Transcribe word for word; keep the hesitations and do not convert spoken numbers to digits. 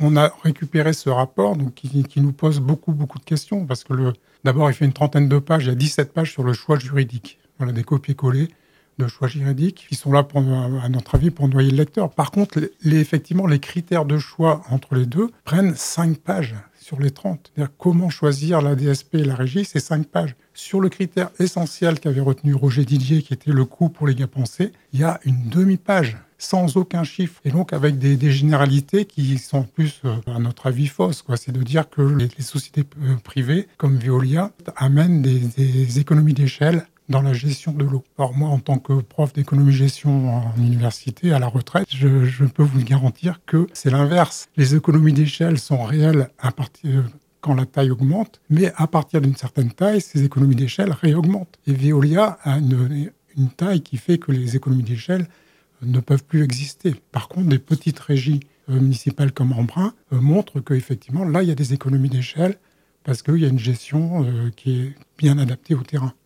On a récupéré ce rapport donc qui qui nous pose beaucoup, beaucoup de questions parce que le d'abord, il fait une trentaine de pages, il y a dix-sept pages sur le choix juridique. Voilà, des copier-coller de choix juridiques qui sont là pour, à notre avis, pour noyer le lecteur. Par contre, les les effectivement, les critères de choix entre les deux prennent cinq pages sur les trente. C'est-à-dire comment choisir la D S P et la régie, c'est cinq pages. Sur le critère essentiel qu'avait retenu Roger Didier, qui était le coût pour les gars-pensés, il y a une demi-page sans aucun chiffre et donc avec des des généralités qui sont en plus, heu, à notre avis, fausses, quoi. C'est de dire que les les sociétés p heu, privées comme Veolia amènent des des économies d'échelle dans la gestion de l'eau. Or moi, en tant que prof d'économie-gestion en université, à la retraite, je je peux vous garantir que c'est l'inverse. Les économies d'échelle sont réelles à partir quand la taille augmente, mais à partir d'une certaine taille, ces économies d'échelle réaugmentent et Veolia a une une taille qui fait que les économies d'échelle ne peuvent plus exister. Par contre, des petites régies, heu, municipales comme Embrun, heu, montrent qu'effectivement, là, il y a des économies d'échelle parce qu'il y a une gestion, heu, qui est bien adaptée au terrain.